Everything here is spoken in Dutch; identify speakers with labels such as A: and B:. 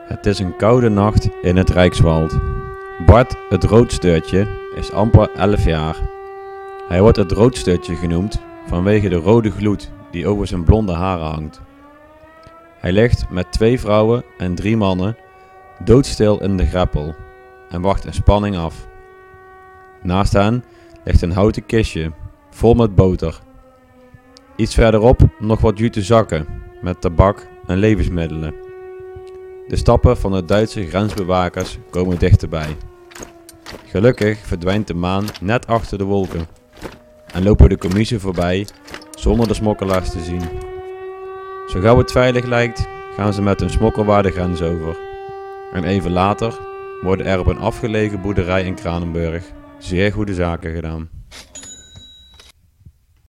A: Het is een koude nacht in het Rijkswald. Bart, het roodsteurtje, is amper 11 jaar. Hij wordt het roodsteurtje genoemd vanwege de rode gloed die over zijn blonde haren hangt. Hij ligt met 2 vrouwen en 3 mannen doodstil in de greppel en wacht in spanning af. Naast hen ligt een houten kistje vol met boter. Iets verderop nog wat jute zakken met tabak en levensmiddelen. De stappen van de Duitse grensbewakers komen dichterbij. Gelukkig verdwijnt de maan net achter de wolken en lopen de commissie voorbij zonder de smokkelaars te zien. Zo gauw het veilig lijkt, gaan ze met hun smokkelwaar de grens over. En even later worden er op een afgelegen boerderij in Kranenburg zeer goede zaken gedaan.